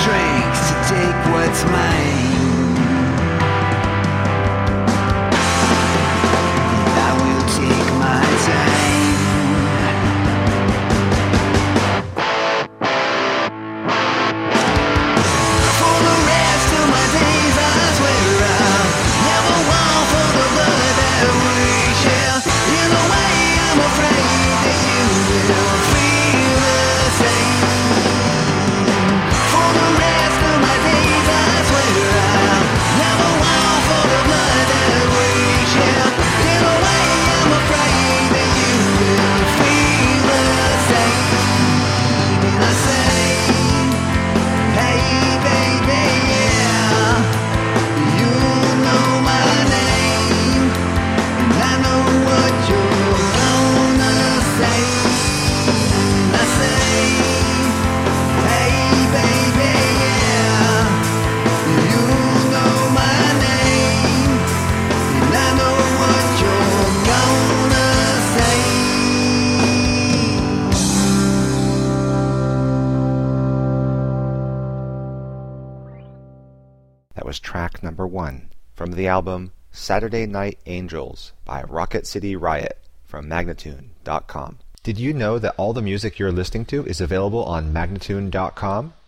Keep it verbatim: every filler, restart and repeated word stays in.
strength to take what's mine. I will take my time. For the rest of my days I swear I'll never want for the blood that we share. In a way I'm afraid that you will feel the same. For the rest of my days I swear I'll never want for the blood that we share. In a way I'm afraid that you will feel the same. And I say, hey baby, yeah, you know my name, and I know what you're gonna say. And I say, hey baby, yeah, you know my name, and I know what you're gonna say. That was track number one from the album Saturday Night Angels by Rocket City Riot from Magnatune dot com. Did you know that all the music you're listening to is available on Magnatune dot com?